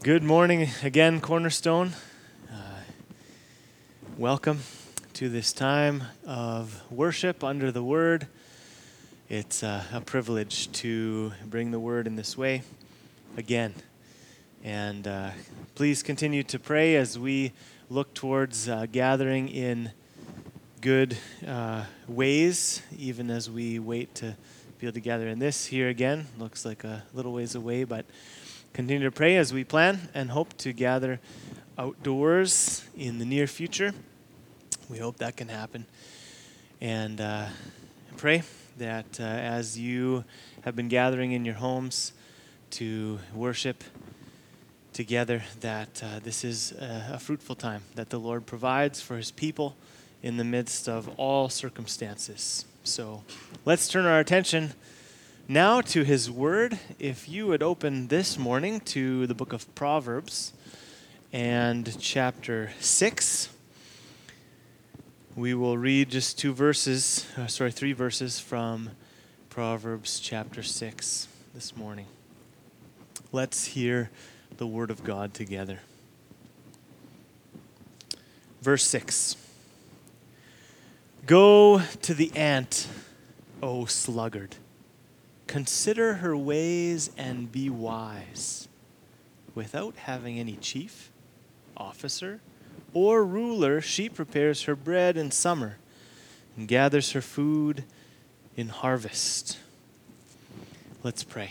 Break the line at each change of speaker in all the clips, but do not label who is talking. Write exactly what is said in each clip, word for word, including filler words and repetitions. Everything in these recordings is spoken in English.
Good morning again, Cornerstone. Uh, welcome to this time of worship under the Word. It's uh, a privilege to bring the Word in this way again. And uh, please continue to pray as we look towards uh, gathering in good uh, ways, even as we wait to be able to gather in this here again. Looks like a little ways away, but continue to pray as we plan and hope to gather outdoors in the near future. We hope that can happen. And uh, pray that uh, as you have been gathering in your homes to worship together, that uh, this is a, a fruitful time that the Lord provides for his people in the midst of all circumstances. So let's turn our attention now to his word. If you would open this morning to the book of Proverbs and chapter six, we will read just two verses, uh, sorry, three verses from Proverbs chapter six this morning. Let's hear the word of God together. Verse six. Go to the ant, O sluggard. Consider her ways and be wise. Without having any chief, officer, or ruler, she prepares her bread in summer and gathers her food in harvest. Let's pray.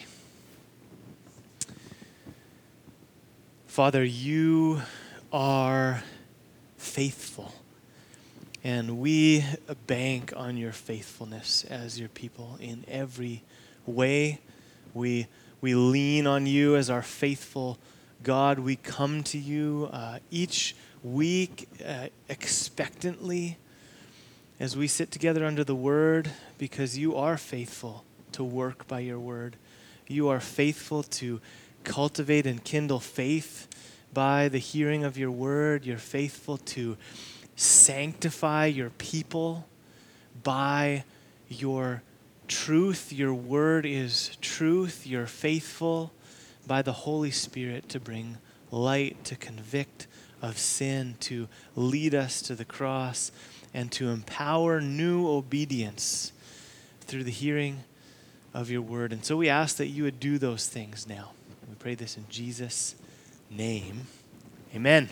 Father, you are faithful, and we bank on your faithfulness as your people in every way. We we lean on you as our faithful God. We come to you uh, each week uh, expectantly as we sit together under the word, because you are faithful to work by your word. You are faithful to cultivate and kindle faith by the hearing of your word. You're faithful to sanctify your people by your truth. Your word is truth. You're faithful by the Holy Spirit to bring light, to convict of sin, to lead us to the cross, and to empower new obedience through the hearing of your word. And so we ask that you would do those things now. We pray this in Jesus' name. Amen.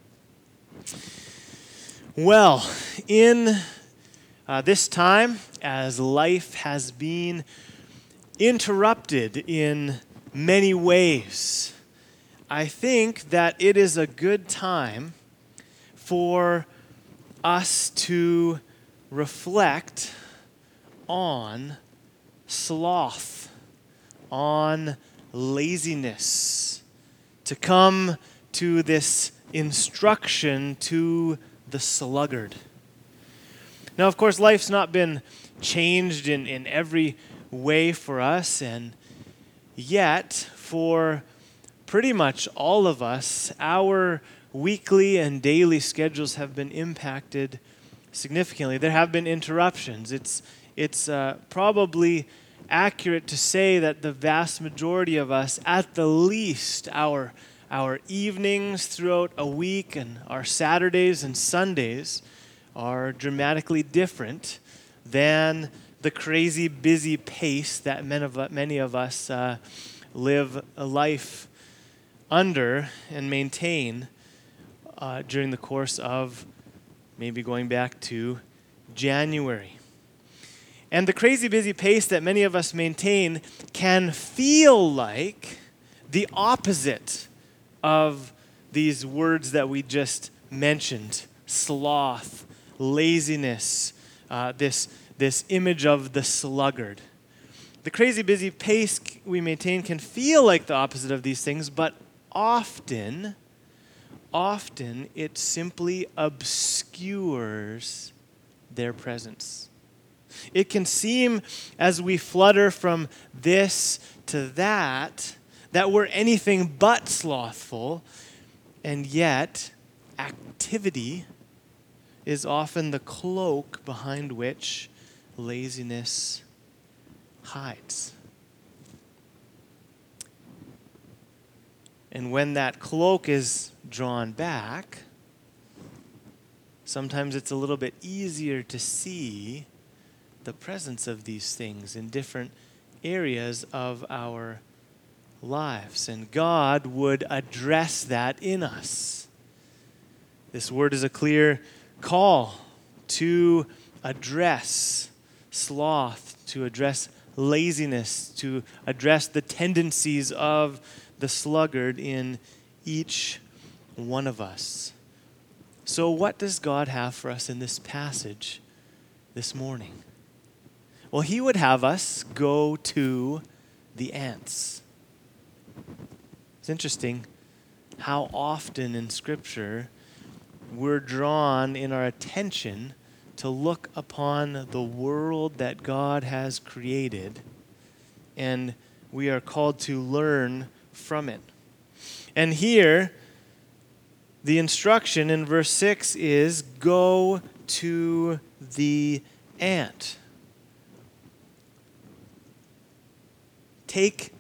Well, in uh, this time, as life has been interrupted in many ways, I think that it is a good time for us to reflect on sloth, on laziness, to come to this instruction to the sluggard. Now, of course, life's not been changed in, in every way for us, and yet, for pretty much all of us, our weekly and daily schedules have been impacted significantly. There have been interruptions. It's, it's uh, probably accurate to say that the vast majority of us, at the least, our, our evenings throughout a week and our Saturdays and Sundays are dramatically different than the crazy busy pace that many of, many of us uh, live a life under and maintain uh, during the course of maybe going back to January. And the crazy busy pace that many of us maintain can feel like the opposite of these words that we just mentioned: sloth, laziness, uh, this, this image of the sluggard. The crazy busy pace we maintain can feel like the opposite of these things, but often, often it simply obscures their presence. It can seem, as we flutter from this to that, that we're anything but slothful, and yet activity is often the cloak behind which laziness hides. And when that cloak is drawn back, sometimes it's a little bit easier to see the presence of these things in different areas of our lives. And God would address that in us. This word is a clear call to address sloth, to address laziness, to address the tendencies of the sluggard in each one of us. So what does God have for us in this passage this morning? Well, he would have us go to the ants. It's interesting how often in Scripture we're drawn in our attention to look upon the world that God has created, and we are called to learn from it. And here, the instruction in verse six is, go to the ant. Take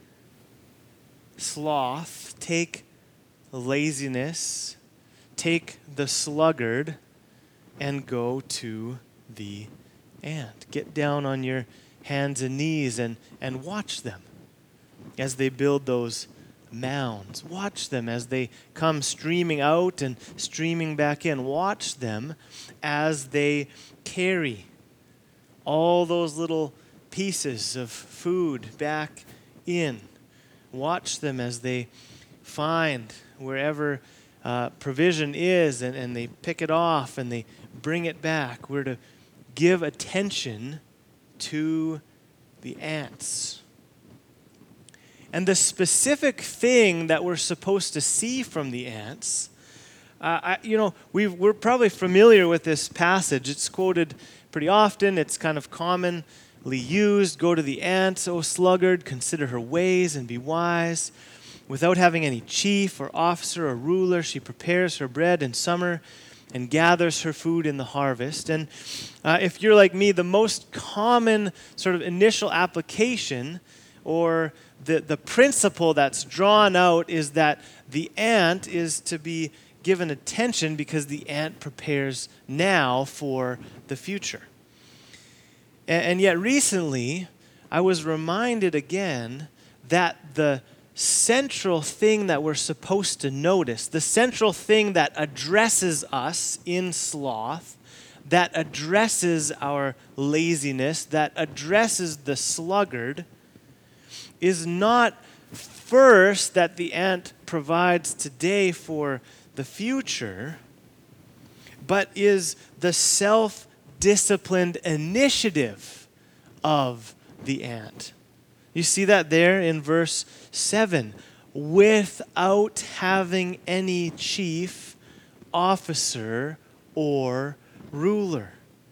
sloth, take laziness, take the sluggard, and go to the ant. Get down on your hands and knees and, and watch them as they build those mounds. Watch them as they come streaming out and streaming back in. Watch them as they carry all those little pieces of food back in. Watch them as they find wherever uh, provision is and, and they pick it off and they bring it back. We're to give attention to the ants. And the specific thing that we're supposed to see from the ants, uh, I, you know, we've, we're probably familiar with this passage. It's quoted pretty often. It's kind of commonly used. Go to the ants, O sluggard, consider her ways and be wise. Without having any chief or officer or ruler, she prepares her bread in summer and gathers her food in the harvest. And uh, if you're like me, the most common sort of initial application or the, the principle that's drawn out is that the ant is to be given attention because the ant prepares now for the future. And, and yet recently, I was reminded again that the central thing that we're supposed to notice, the central thing that addresses us in sloth, that addresses our laziness, that addresses the sluggard, is not first that the ant provides today for the future, but is the self-disciplined initiative of the ant. You see that there in verse seven. Without having any chief, officer, or ruler.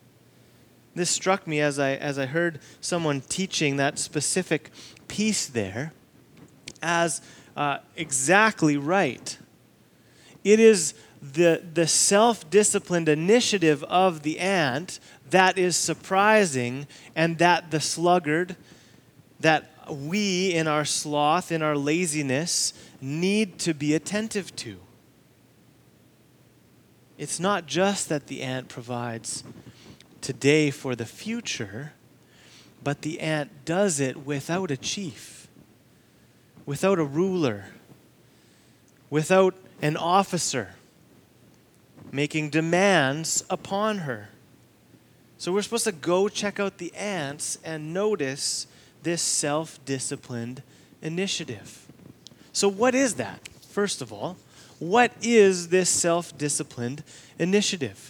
This struck me as I as I heard someone teaching that specific piece there as uh, exactly right. It is the, the self-disciplined initiative of the ant that is surprising, and that the sluggard, that we in our sloth, in our laziness, need to be attentive to. It's not just that the ant provides today for the future, but the ant does it without a chief, without a ruler, without an officer making demands upon her. So we're supposed to go check out the ants and notice this self-disciplined initiative. So what is that? First of all, what is this self-disciplined initiative?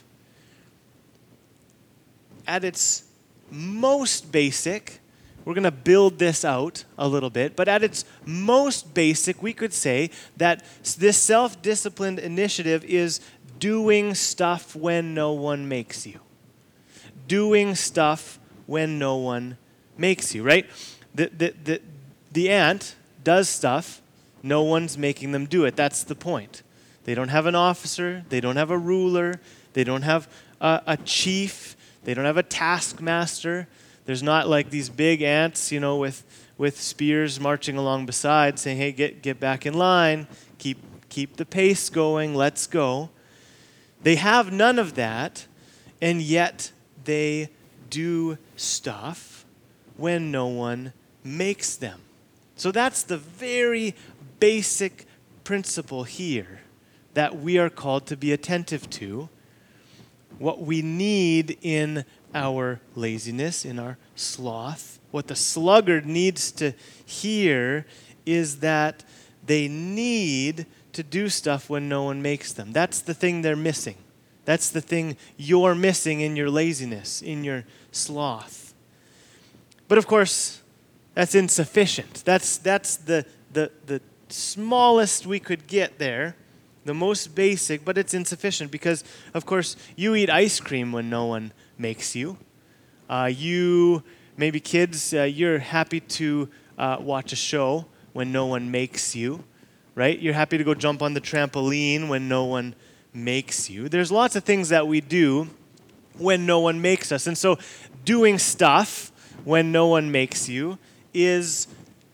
At its most basic, we're going to build this out a little bit, but at its most basic, we could say that this self-disciplined initiative is doing stuff when no one makes you. Doing stuff when no one makes you, right? The, the, the, the ant does stuff, no one's making them do it. That's the point. They don't have an officer, they don't have a ruler, they don't have a, a chief, they don't have a taskmaster. There's not like these big ants, you know, with, with spears marching along beside, saying, hey, get, get back in line, keep, keep the pace going, let's go. They have none of that, and yet they do stuff when no one makes them. So that's the very basic principle here that we are called to be attentive to. What we need in our laziness, in our sloth, what the sluggard needs to hear is that they need to do stuff when no one makes them. That's the thing they're missing. That's the thing you're missing in your laziness, in your sloth. But of course, that's insufficient. That's that's the the the smallest we could get there, the most basic, but it's insufficient because, of course, you eat ice cream when no one makes you. Uh, you, maybe kids, uh, you're happy to uh, watch a show when no one makes you, right? You're happy to go jump on the trampoline when no one makes you. There's lots of things that we do when no one makes us. And so doing stuff when no one makes you is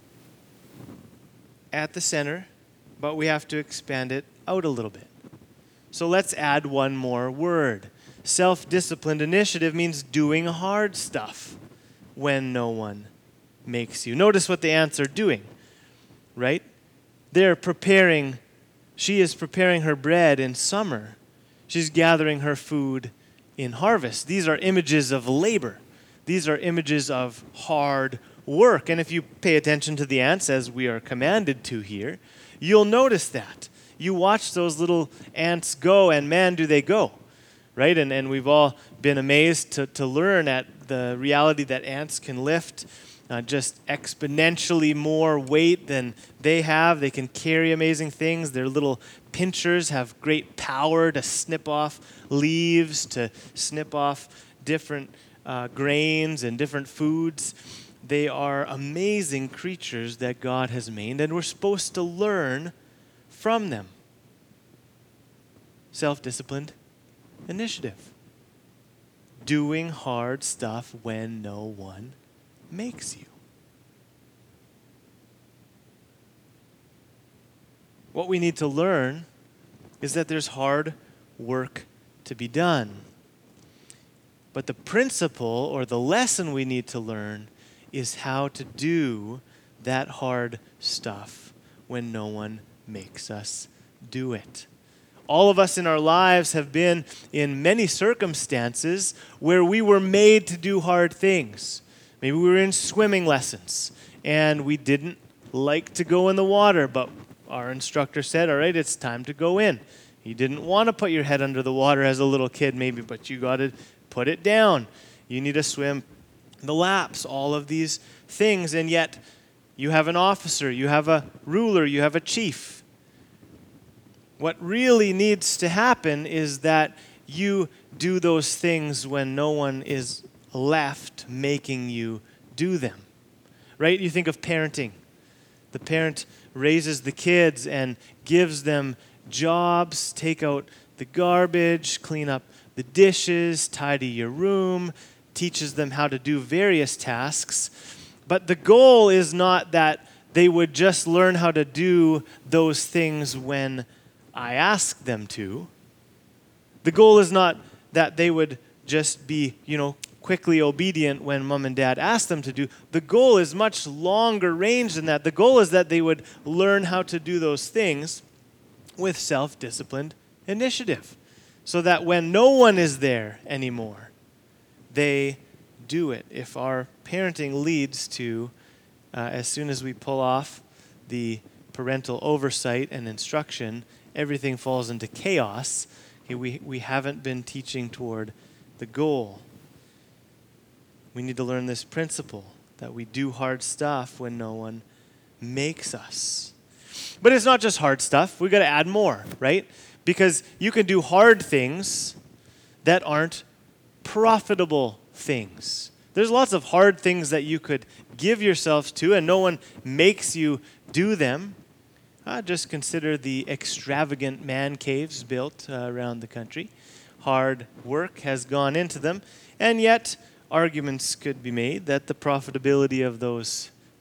at the center, but we have to expand it out a little bit. So let's add one more word. Self-disciplined initiative means doing hard stuff when no one makes you. Notice what the ants are doing, right? They're preparing, she is preparing her bread in summer. She's gathering her food in harvest. These are images of labor. These are images of hard work. And if you pay attention to the ants, as we are commanded to here, you'll notice that. You watch those little ants go, and man, do they go, right? And and we've all been amazed to, to learn at the reality that ants can lift uh, just exponentially more weight than they have. They can carry amazing things. Their little pinchers have great power to snip off leaves, to snip off different uh, grains and different foods. They are amazing creatures that God has made, and we're supposed to learn from them. Self-disciplined initiative. Doing hard stuff when no one makes you. What we need to learn is that there's hard work to be done. But the principle or the lesson we need to learn is how to do that hard stuff when no one makes us do it. All of us in our lives have been in many circumstances where we were made to do hard things. Maybe we were in swimming lessons and we didn't like to go in the water, but our instructor said, all right, it's time to go in. You didn't want to put your head under the water as a little kid maybe, but you got to put it down. You need to swim the laps, all of these things, and yet you have an officer, you have a ruler, you have a chief. What really needs to happen is that you do those things when no one is left making you do them, right? You think of parenting. The parent raises the kids and gives them jobs, take out the garbage, clean up the dishes, tidy your room, teaches them how to do various tasks. But the goal is not that they would just learn how to do those things when I ask them to. The goal is not that they would just be, you know, quickly obedient when mom and dad ask them to do. The goal is much longer range than that. The goal is that they would learn how to do those things with self-disciplined initiative, so that when no one is there anymore, they do it. If our parenting leads to, uh, as soon as we pull off the parental oversight and instruction, everything falls into chaos, okay, we, we haven't been teaching toward the goal. We need to learn this principle that we do hard stuff when no one makes us. But it's not just hard stuff. We've got to add more, right? Because you can do hard things that aren't profitable things. There's lots of hard things that you could give yourself to, and no one makes you do them. Uh, just consider the extravagant man caves built uh, around the country. Hard work has gone into them, and yet arguments could be made that the profitability of those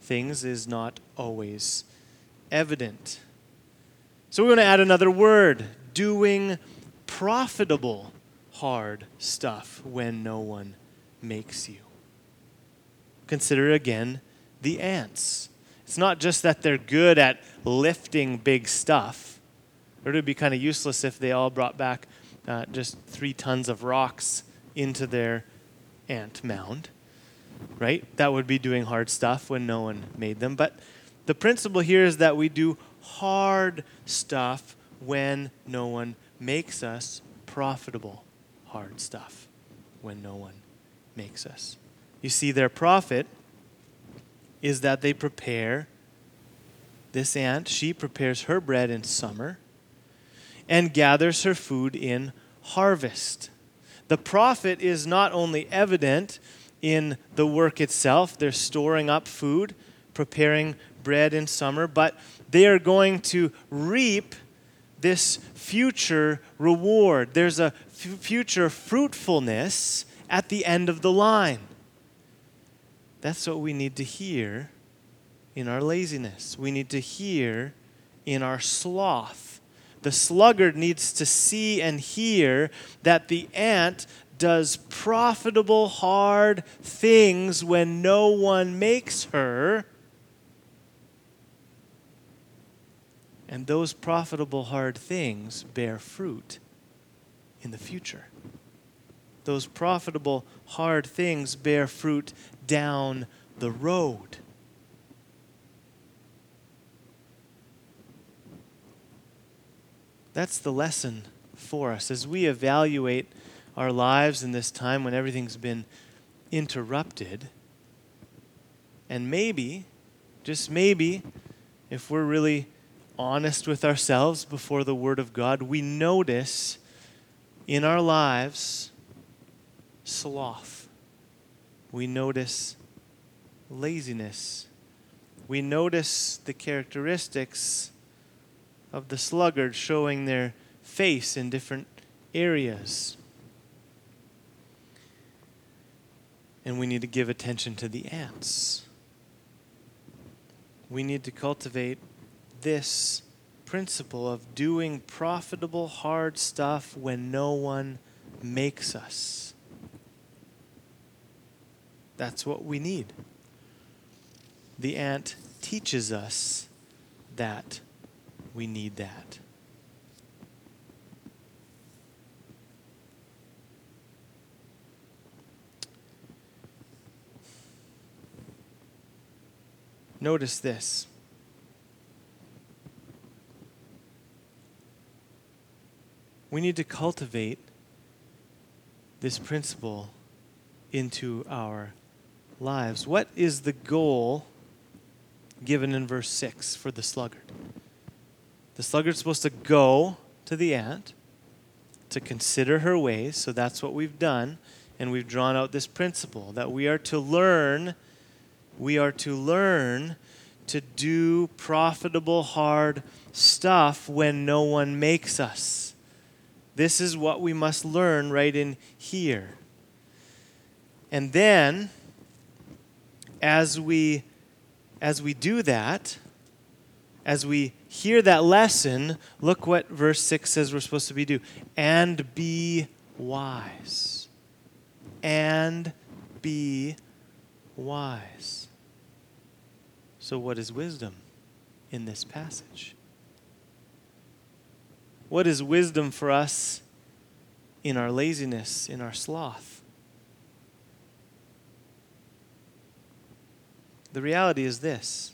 things is not always evident. So we're going to add another word, doing profitable hard stuff when no one makes you. Consider again the ants. It's not just that they're good at lifting big stuff. It would be kind of useless if they all brought back uh, just three tons of rocks into their ant mound, right? That would be doing hard stuff when no one made them. But the principle here is that we do hard stuff when no one makes us, profitable hard stuff when no one makes us. You see, their profit is that they prepare, this ant, she prepares her bread in summer and gathers her food in harvest. The profit is not only evident in the work itself, they're storing up food, preparing bread in summer, but they are going to reap this future reward. There's a f- future fruitfulness at the end of the line. That's what we need to hear in our laziness. We need to hear in our sloth. The sluggard needs to see and hear that the ant does profitable, hard things when no one makes her. And those profitable, hard things bear fruit in the future. Those profitable, hard things bear fruit down the road. That's the lesson for us as we evaluate our lives in this time when everything's been interrupted. And maybe, just maybe, if we're really honest with ourselves before the Word of God, we notice in our lives sloth. We notice laziness. We notice the characteristics of the sluggard showing their face in different areas. And we need to give attention to the ants. We need to cultivate this principle of doing profitable, hard stuff when no one makes us. That's what we need. The ant teaches us that we need that. Notice this. We need to cultivate this principle into our lives. What is the goal given in verse six for the sluggard? The sluggard's supposed to go to the ant to consider her ways, so that's what we've done, and we've drawn out this principle that we are to learn, we are to learn to do profitable, hard stuff when no one makes us. This is what we must learn right in here. And then, as we, as we do that, as we hear that lesson, look what verse six says we're supposed to be do. And be wise. And be wise. So what is wisdom in this passage? What is wisdom for us in our laziness, in our sloth? The reality is this.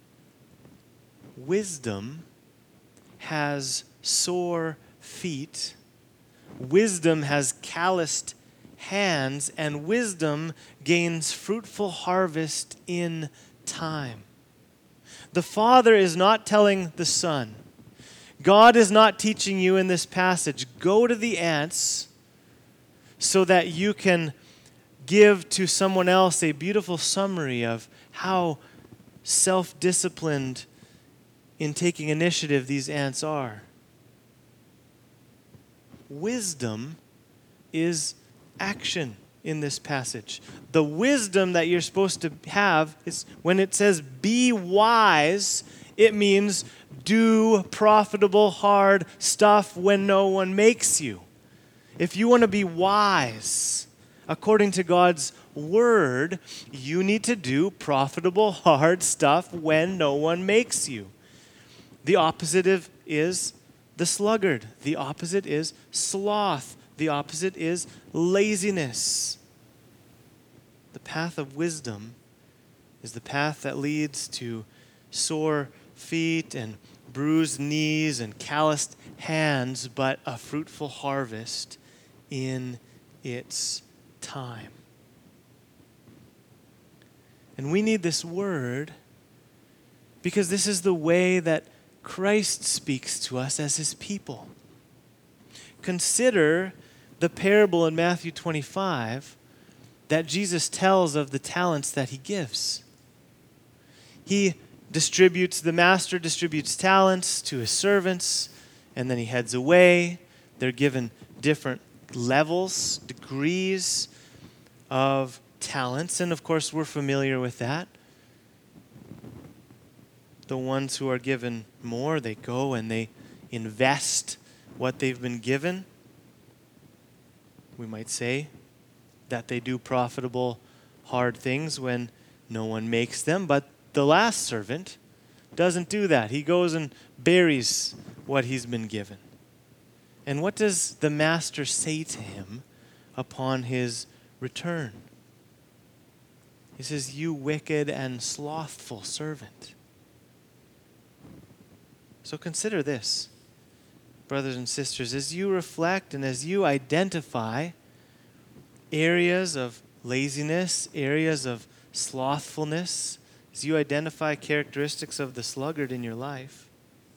Wisdom has sore feet. Wisdom has calloused hands, and wisdom gains fruitful harvest in time. The Father is not telling the Son, God is not teaching you in this passage, go to the ants so that you can give to someone else a beautiful summary of how self-disciplined in taking initiative these ants are. Wisdom is action. in this passage. The wisdom that you're supposed to have is when it says be wise, it means do profitable, hard stuff when no one makes you. If you want to be wise, according to God's word, you need to do profitable, hard stuff when no one makes you. The opposite of is the sluggard. The opposite is sloth. The opposite is laziness. The path of wisdom is the path that leads to sore feet and bruised knees and calloused hands, but a fruitful harvest in its time. And we need this word because this is the way that Christ speaks to us as his people. Consider the parable in Matthew twenty-five that Jesus tells of the talents that he gives. He distributes, the master distributes talents to his servants, and then he heads away. They're given different levels, degrees of talents, and of course we're familiar with that. The ones who are given more, they go and they invest what they've been given. We might say that they do profitable, hard things when no one makes them, but the last servant doesn't do that. He goes and buries what he's been given. And what does the master say to him upon his return? He says, "You wicked and slothful servant." So consider this, brothers and sisters, as you reflect and as you identify areas of laziness, areas of slothfulness, as you identify characteristics of the sluggard in your life,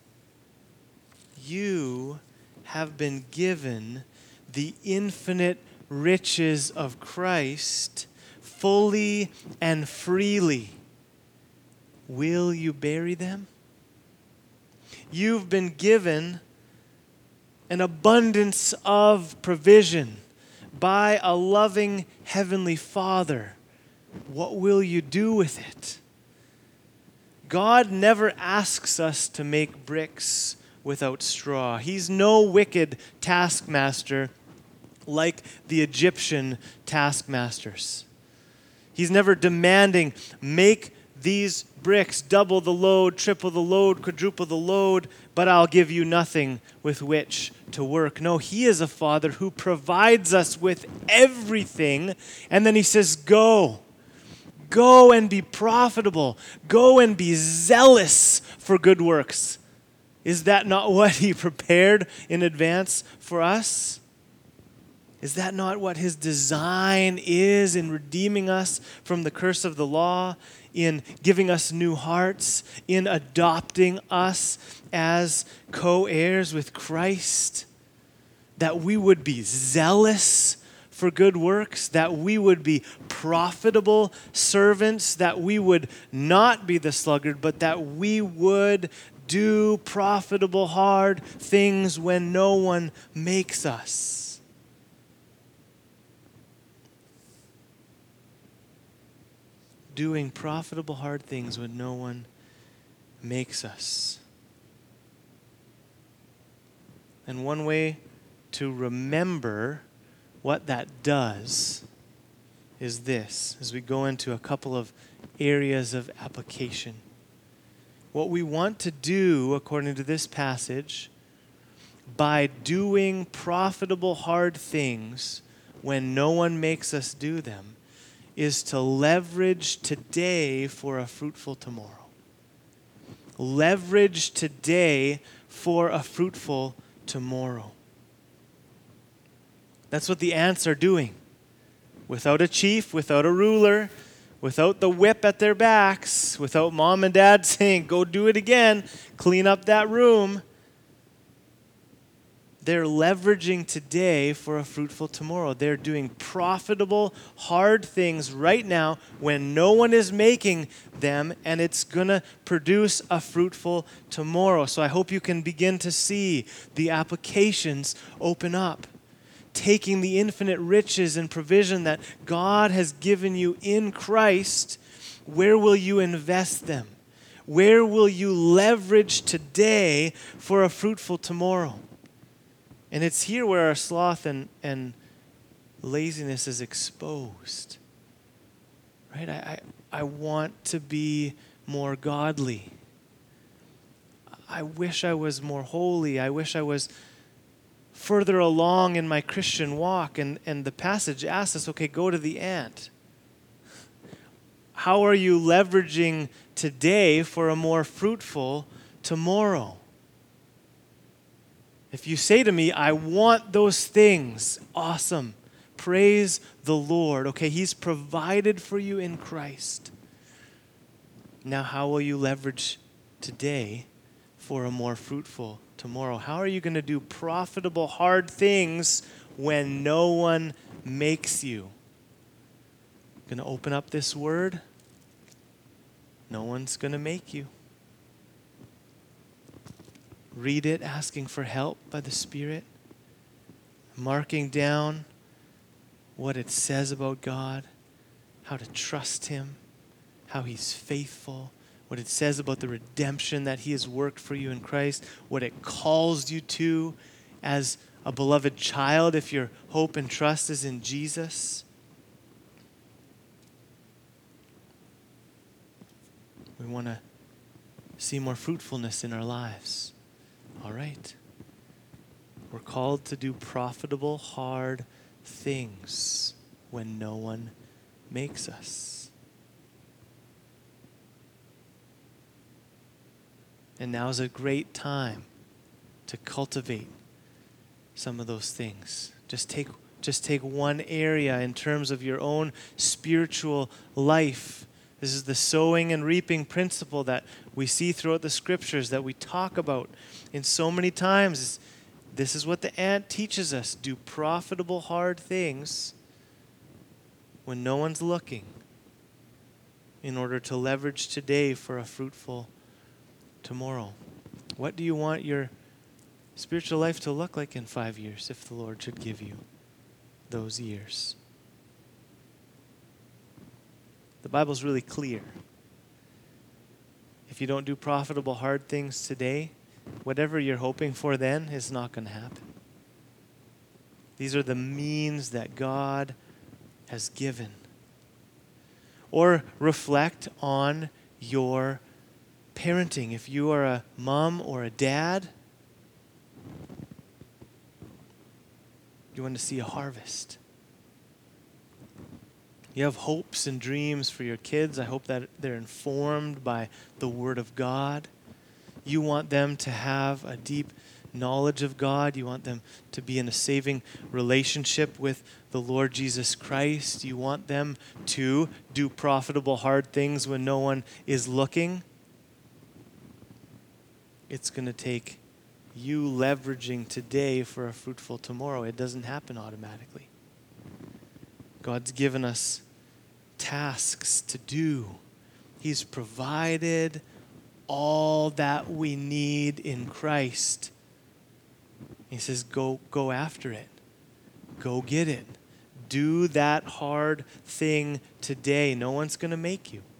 you have been given the infinite riches of Christ fully and freely. Will you bury them? You've been given an abundance of provision by a loving Heavenly Father. What will you do with it? God never asks us to make bricks without straw. He's no wicked taskmaster like the Egyptian taskmasters. He's never demanding, make these bricks double the load, triple the load, quadruple the load, but I'll give you nothing with which to work. No, he is a father who provides us with everything, and then he says, go. Go and be profitable. Go and be zealous for good works. Is that not what he prepared in advance for us? Is that not what his design is in redeeming us from the curse of the law, in giving us new hearts, in adopting us as co-heirs with Christ? That we would be zealous for good works, that we would be profitable servants, that we would not be the sluggard, but that we would do profitable, hard things when no one makes us. Doing profitable, hard things when no one makes us. And one way to remember what that does is this, as we go into a couple of areas of application. What we want to do, according to this passage, by doing profitable, hard things when no one makes us do them, is to leverage today for a fruitful tomorrow. Leverage today for a fruitful tomorrow. That's what the ants are doing. Without a chief, without a ruler, without the whip at their backs, without mom and dad saying, go do it again, clean up that room, they're leveraging today for a fruitful tomorrow. They're doing profitable, hard things right now when no one is making them, and it's going to produce a fruitful tomorrow. So I hope you can begin to see the applications open up. taking the infinite riches and provision that God has given you in Christ, where will you invest them? Where will you leverage today for a fruitful tomorrow? And it's here where our sloth and, and laziness is exposed. Right? I, I, I want to be more godly. I wish I was more holy. I wish I was further along in my Christian walk. And, and the passage asks us, okay, go to the ant. How are you leveraging today for a more fruitful tomorrow? If you say to me, I want those things, awesome. Praise the Lord. Okay, He's provided for you in Christ. Now, how will you leverage today for a more fruitful tomorrow? How are you going to do profitable, hard things when no one makes you? Going to open up this word? No one's going to make you. Read it, asking for help by the Spirit. Marking down what it says about God, how to trust Him, how He's faithful, what it says about the redemption that He has worked for you in Christ, what it calls you to as a beloved child if your hope and trust is in Jesus. We want to see more fruitfulness in our lives. All right. We're called to do profitable, hard things when no one makes us. And now's a great time to cultivate some of those things. Just take, just take one area in terms of your own spiritual life. This is the sowing and reaping principle that we see throughout the scriptures that we talk about in so many times. This is what the ant teaches us. Do profitable, hard things when no one's looking in order to leverage today for a fruitful tomorrow. What do you want your spiritual life to look like in five years if the Lord should give you those years? The Bible's really clear. If you don't do profitable, hard things today, whatever you're hoping for then is not going to happen. These are the means that God has given. Or reflect on your parenting. If you are a mom or a dad, you want to see a harvest. You have hopes and dreams for your kids. I hope that they're informed by the Word of God. You want them to have a deep knowledge of God. You want them to be in a saving relationship with the Lord Jesus Christ. You want them to do profitable, hard things when no one is looking. It's going to take you leveraging today for a fruitful tomorrow. It doesn't happen automatically. God's given us tasks to do. He's provided all that we need in Christ. He says, go, go after it. Go get it. Do that hard thing today. No one's going to make you.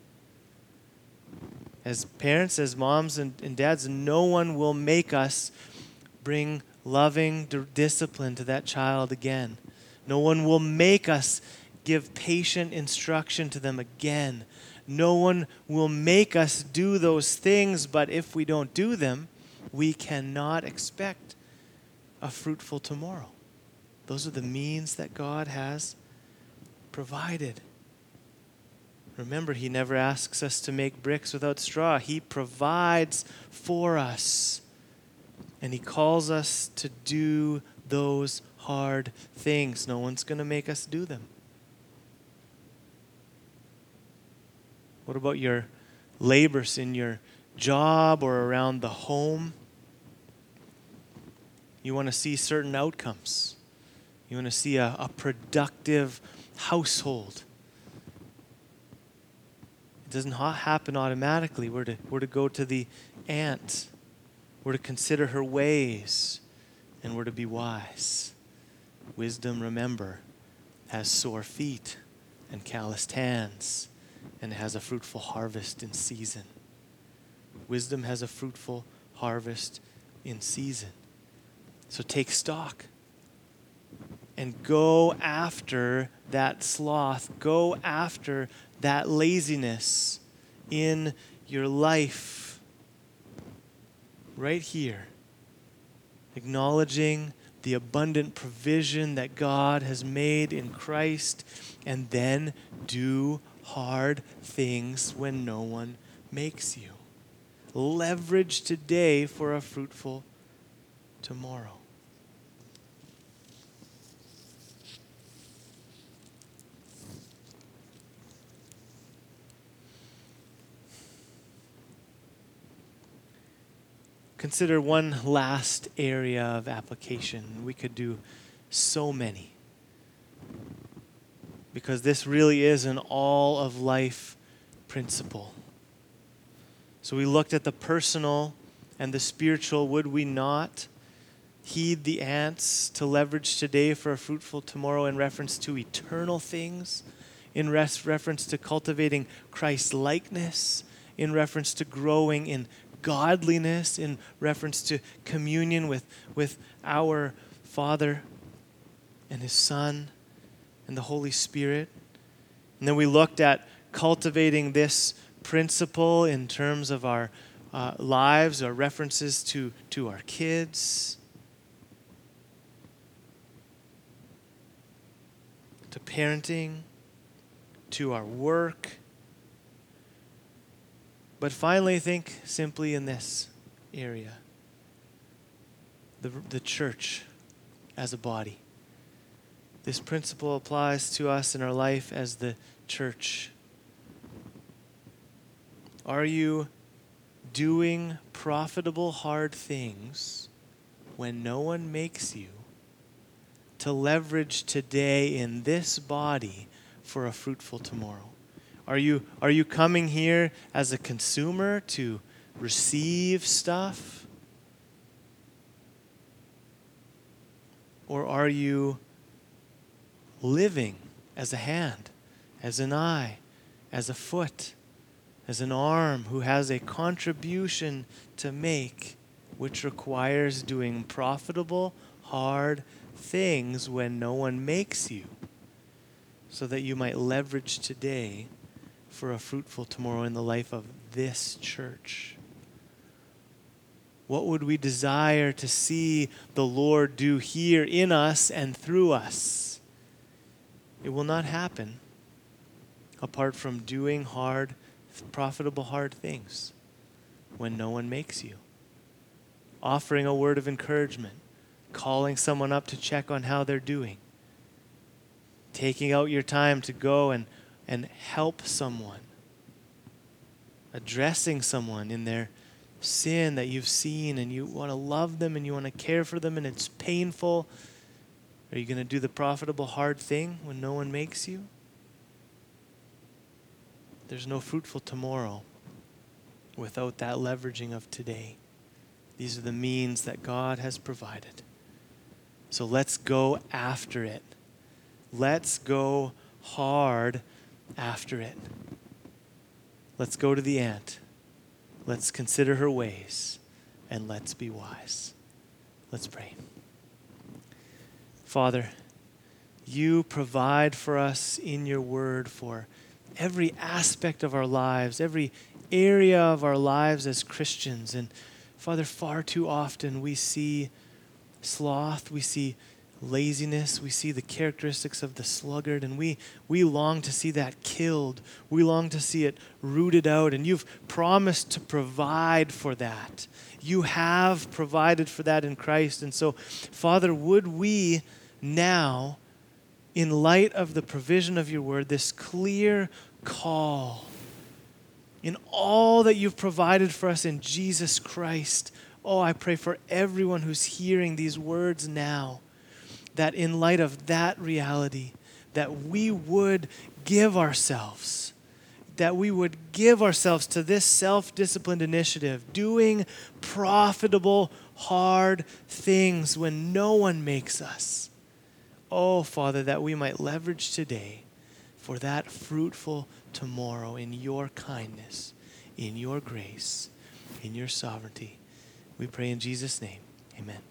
As parents, as moms and, and dads, no one will make us bring loving d- discipline to that child again. No one will make us give patient instruction to them again. No one will make us do those things, but if we don't do them, we cannot expect a fruitful tomorrow. Those are the means that God has provided. Remember, He never asks us to make bricks without straw. He provides for us. And He calls us to do those hard things. No one's going to make us do them. What about your labors in your job or around the home? You want to see certain outcomes. You want to see a, a productive household. It doesn't ha- happen automatically. We're to, we're to go to the ant. We're to consider her ways, and we're to be wise. Wisdom, remember, has sore feet and calloused hands, and has a fruitful harvest in season. Wisdom has a fruitful harvest in season. So take stock and go after that sloth. Go after that laziness in your life. Right here. Acknowledging the abundant provision that God has made in Christ, and then do hard things when no one makes you. Leverage today for a fruitful tomorrow. Consider one last area of application. We could do so many, because this really is an all of life principle. So we looked at the personal and the spiritual. Would we not heed the ants to leverage today for a fruitful tomorrow in reference to eternal things, in res- reference to cultivating Christ's likeness, in reference to growing in godliness, in reference to communion with, with our Father and His Son and the Holy Spirit? And then we looked at cultivating this principle in terms of our uh, lives, our references to, to our kids, to parenting, to our work. But finally, think simply in this area, the, the church as a body. This principle applies to us in our life as the church. Are you doing profitable, hard things when no one makes you to leverage today in this body for a fruitful tomorrow? Are you, are you coming here as a consumer to receive stuff? Or are you living as a hand, as an eye, as a foot, as an arm who has a contribution to make, which requires doing profitable, hard things when no one makes you, so that you might leverage today for a fruitful tomorrow in the life of this church? What would we desire to see the Lord do here in us and through us? It will not happen apart from doing hard, profitable, hard things when no one makes you. Offering a word of encouragement, calling someone up to check on how they're doing, taking out your time to go and and help someone, addressing someone in their sin that you've seen, and you want to love them and you want to care for them and it's painful. Are you going to do the profitable hard thing when no one makes you? There's no fruitful tomorrow without that leveraging of today. These are the means that God has provided. So let's go after it. Let's go hard after it. Let's go to the ant. Let's consider her ways, and let's be wise. Let's pray. Father, you provide for us in your word for every aspect of our lives, every area of our lives as Christians. And Father, far too often we see sloth, we see laziness, we see the characteristics of the sluggard, and we we long to see that killed. We long to see it rooted out, and you've promised to provide for that. You have provided for that in Christ. And so, Father, would we now, in light of the provision of your word, this clear call, in all that you've provided for us in Jesus Christ, oh, I pray for everyone who's hearing these words now, that in light of that reality, that we would give ourselves, that we would give ourselves to this self-disciplined initiative, doing profitable, hard things when no one makes us. Oh, Father, that we might leverage today for that fruitful tomorrow in your kindness, in your grace, in your sovereignty. We pray in Jesus' name. Amen.